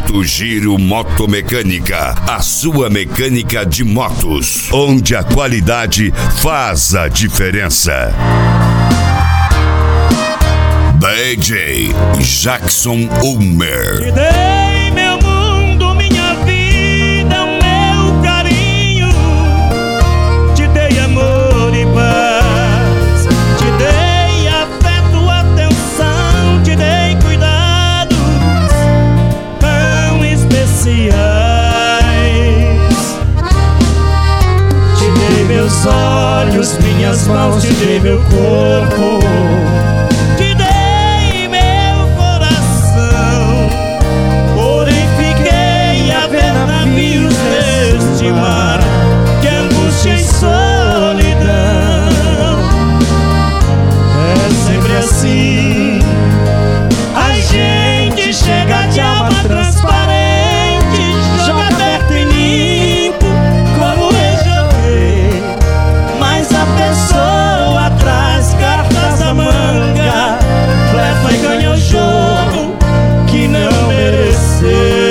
Moto Giro Motomecânica, a sua mecânica de motos, onde a qualidade faz a diferença. DJ Jackson Ulmer. Te dei meu mundo, minha vida, o meu carinho. Te dei amor e paz. Te dei afeto, atenção. Te dei cuidados tão especiais. Te dei meus olhos, minhas mãos. Te dei meu corpo. Que angústia e solidão. É sempre assim. A gente chega de alma transparente, joga aberto e limpo como rejoguei. Mas a pessoa traz cartas da manga, leva e ganha o jogo que não mereceu.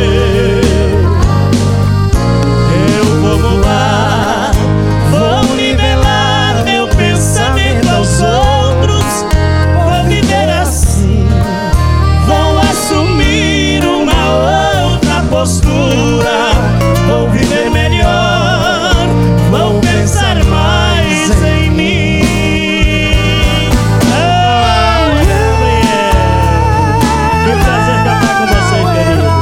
Vou viver melhor, vou pensar mais em mim. Que prazer cantar com você, querido.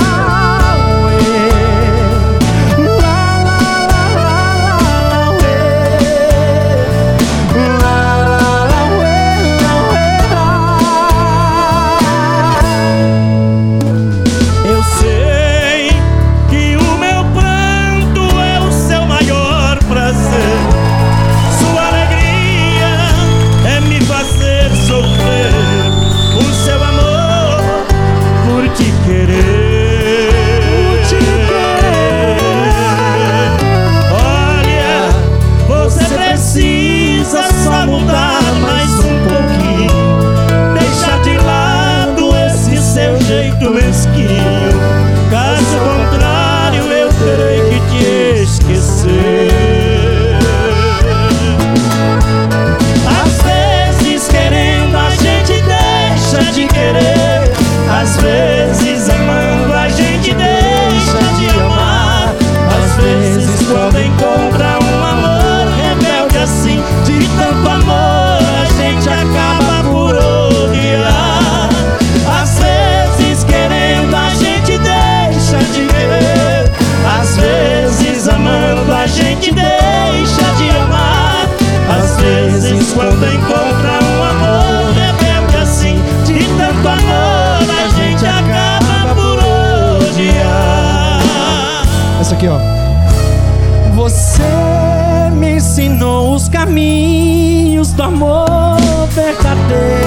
Eu sei que o meu pranto é o seu maior prazer. Sua alegria é me fazer sofrer. O seu amor por te querer. Olha, você precisa só mudar mais um pouquinho. Deixar de lado esse seu jeito mesquinho. Caso contrário, eu terei que te esquecer. Às vezes querendo a gente deixa de querer. Às vezes amando a gente deixa de amar. Às vezes quando encontra um amor rebelde assim, de tanto amor a gente acaba por odiar. Às vezes querendo a gente deixa de querer. Às vezes amando a gente deixa de amar. Às vezes quando encontra um amor rebelde assim, de tanto amor a gente acaba por odiar. Essa aqui, ó. Você me ensinou os caminhos do amor verdadeiro.